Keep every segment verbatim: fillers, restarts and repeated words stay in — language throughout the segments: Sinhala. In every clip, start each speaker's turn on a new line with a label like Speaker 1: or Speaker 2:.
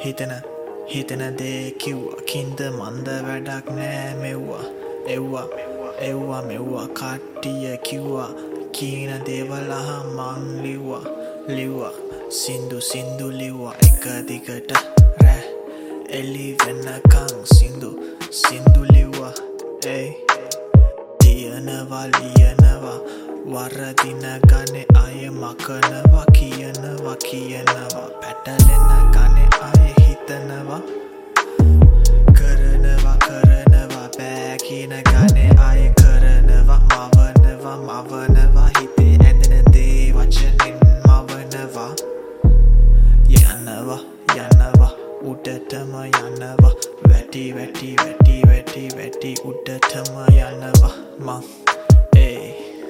Speaker 1: හිතන හිතන දේ කිව්වා කින්ද මන්ද වැඩක් නෑ මෙව්වා එව්වා එව්වා මෙව්වා කට්ටිය කිව්වා කීන දේවල් අහන් මං ලිව්වා ලිව්වා සින්දු සින්දු ලිව්වා එක දිගට රෑ එලි වෙනකං සින්දු සින්දු ලිව්වා ඒ තියනවා ලියනවා වරදින ගනේ අය මකනවා කියනවා කියනවා පැටලෙන ගනේ අය හිතනවා කරනවා කරනවා බෑ කියන ගනේ අය කරනවා මවනවා මවනවා හිතේ ඇඳෙන දේ වචනෙන් මවනවා යනවා යනවා උඩටම යනවා වැටි වැටි වැටි වැටි වැටි උඩටම යනවා මං ඒ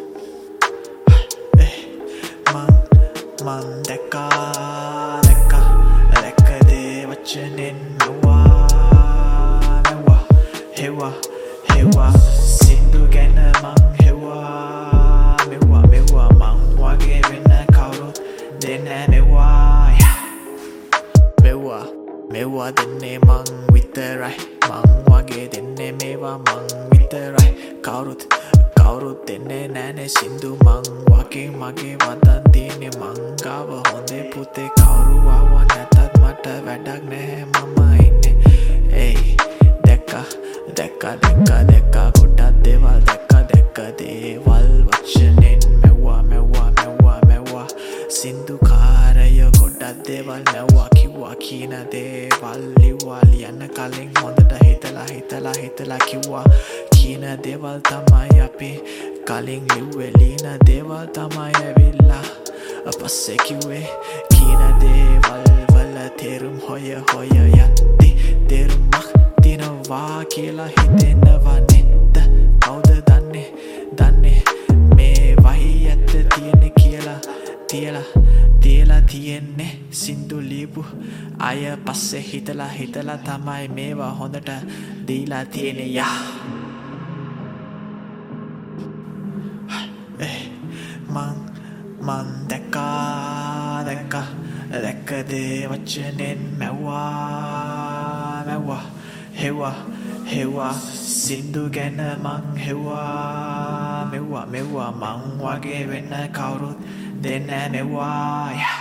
Speaker 1: Man දැක්කා දැක්කා දැක්ක දේ වචනෙන් මැව්වා මැව්වා හෙව්වා හෙව්වා සින්දු ගැන මං හෙව්වා මෙව්වා මෙව්වා මං වගේ වෙන කවුරුත් දෙන්නේ මෙව්වා මෙව්වා මෙව්වා දෙන්නේ මං විතරයි මං වගේ දෙන්නේ මේවා මං විතරයි කවුරුත් කවුරුත් දෙන්නේ නෑනේ සින්දු මං වගේ මගේ වදන් තියෙන්නේ මං ගාව හොඳේ පුතේ කවුරු ආව නැතත් මට වැඩක් නැහැ මම ඉන්නේ ඒයි දැක්කා දැක්කා දැක්කා දැක්කා ගොඩක් දේවල් දැක්කා දැක්ක දේවල් වචනෙන් මැව්වා මැව්වා මැව්වා මැව්වා සින්දු කාරය ගොඩක් දේවල් මැව්වා කිව්වා කියන දේවල් ලිව්වා ලියන්න කලින් හොඳට හිතලා හිතලා හිතලා කිව්වා කියන දේවල් තමයි අපි කලින් ලිව්වේ ලියන දේවල් තමයි ඇවිල්ලා පස්සේ කිව්වේ කියන දේවල් වල තේරුම් හොය හොය යද්දි තේරුමක් තියනවා කියලා හිතෙනවා නේද කවුද දන්නේ දන්නේ මේ වහි ඇත්ත තියෙන්නේ කියලා තියලා තියලා තියෙන්නේ සින්දු ලියපු අය පස්සේ හිතලා හිතලා තමයි මේවා හොඳට දීලා තියෙන්නේ යා Man, man දැක්කා දැක්කා දැක්ක දේ වචනෙන් මැව්වා මැව්වා හෙව්වා හෙව්වා සින්දු ගැන මං හෙව්වා මෙව්වා මෙව්වා මං වගේ වෙන කවුරුත් දෙන්නේ මෙව්වා